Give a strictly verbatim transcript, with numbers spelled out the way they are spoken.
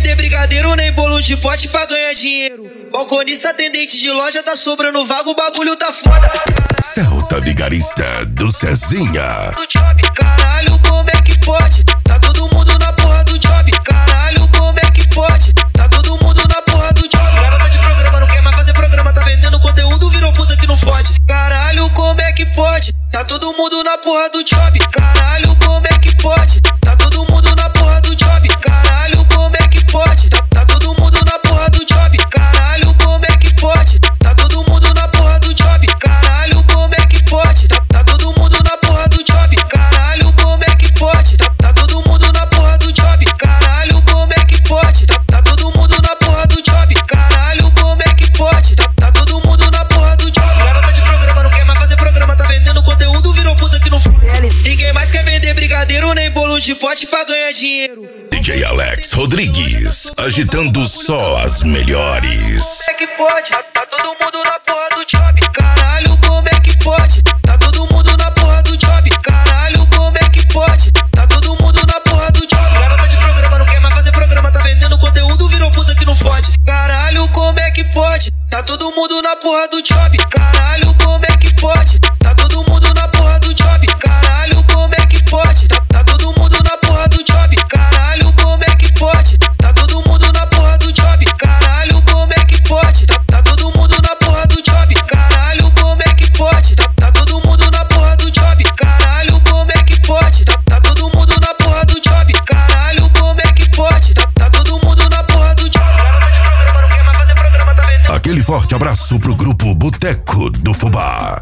vender brigadeiro nem bolo de pote pra ganhar dinheiro. Balconista, atendente de loja, tá sobrando vago, o bagulho tá foda. Celta Vigarista do Cezinha. Caralho, como é que pode? Tá todo mundo na porra do job. Caralho, como é que pode? Tá todo mundo na porra do job. Garota de programa, não quer mais fazer programa, tá vendendo conteúdo, virou puta que não fode. Caralho, como é que pode? Tá todo mundo na porra do job. Caralho, como é que pode? Tá todo mundo na porra do job. Caralho, como é que pode? Tá, tá todo mundo na porra do job. Caralho, como é que pode? Tá todo mundo na porra do job. Caralho, como é que pode? Tá, tá todo mundo na porra do job. Caralho, como é que pode? Tá, tá todo mundo na porra do job. Caralho, como é que pode? Tá, tá todo mundo na porra do job. Caralho, como é que pode? Tá, tá todo mundo na porra do job. Garota de programa, não quer mais fazer programa, tá vendendo conteúdo, virou puta que não fode. Ninguém mais quer vender brigadeiro nem bolo de pote pra ganhar dinheiro. D J Alex Rodrigues, agitando só as melhores. Como é que pode? Tá, tá todo mundo na porra do job. Caralho, como é que pode? Tá todo mundo na porra do job. Caralho, como é que pode? Tá todo mundo na porra do job. Garota de programa, não quer mais fazer programa, tá vendendo conteúdo, virou puta que não fode. Caralho, como é que pode? Tá todo mundo na porra do job. Caralho, como é que pode? Tá todo mundo na porra do job. Caralho, como é que pode? Tá, tá todo mundo na porra do job. Caralho, como é que pode? Tá todo mundo na porra do job. Caralho, como é que pode? Tá, tá todo mundo na porra do job. Caralho, como é que pode? Tá, tá todo mundo na porra do job. Caralho, como é que pode? Tá, tá todo mundo na porra do job. Caralho, como é que pode? Tá, tá todo mundo na porra do job. Garota de programa, não quer mais fazer programa, tá vendendo. Aquele forte abraço pro grupo Boteco do Fubá.